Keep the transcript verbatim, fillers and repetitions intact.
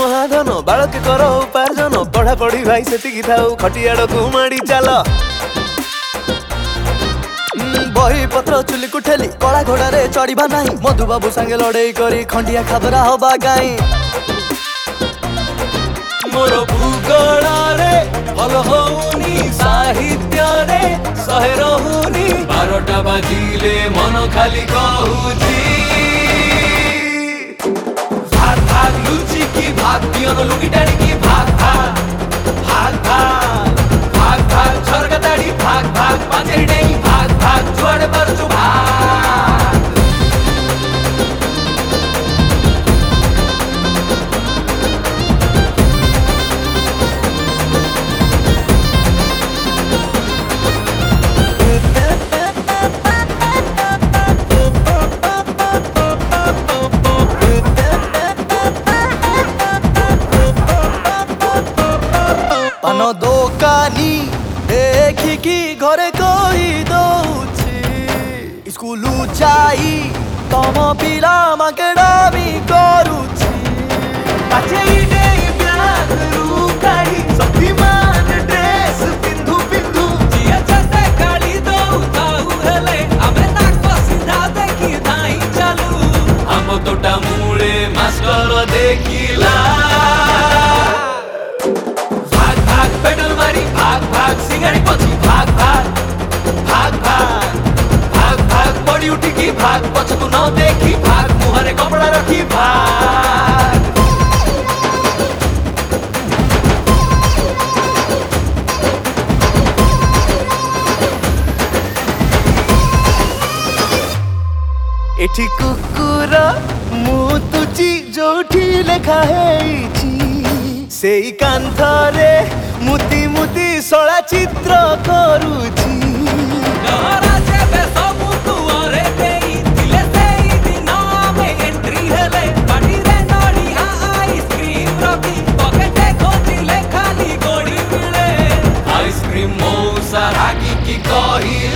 महाधन बालक कर उपार्जन पढ़ा पढ़ी भाई से थाऊ खटियाड़ को माड़ी चाल बही पत्र चुली कुठेली कला घोड़ा रे चढ़ा ना मधुबाबू सांगे लड़े करी खंडिया खाबरा हवा गाई मोर भूगोल रे भल होनी साहित्य रे सहे रहुनी बारटा बाजिले मन खाली कहूची भाग भाग लुची की भाग पियोन लुगी टाणी की भाग भाग भाग भाग भाग भाग झरका दाड़ी भाग भाग पांचेरी डेंगी भाग भाग जुआड़े पर जो भाग पान दोकानी देखिकी घरे कही दौची स्कूल जाई तम पिला माकेड़ा भी करूची ड्रेस पिंधु पिंधु जिया जते गाड़ी दऊ ताऊ हेले आमे नाक सीधा देखी धाई चालू हम तोटा मूले मास्टर देखिला पेडल मारी भाग भाग सिंगारी पछी भाग भाग भाग भाग भाग भाग बड़ी उठी की भाग पछकु न देखी भाग मुहरे कपड़ा रखी भाग एठी कुकुर मुतुची जोठी लेखा हेची सेई कांथरे मुती मुती सोला चित्र करूची आइसक्रीम मौसा रागी की कही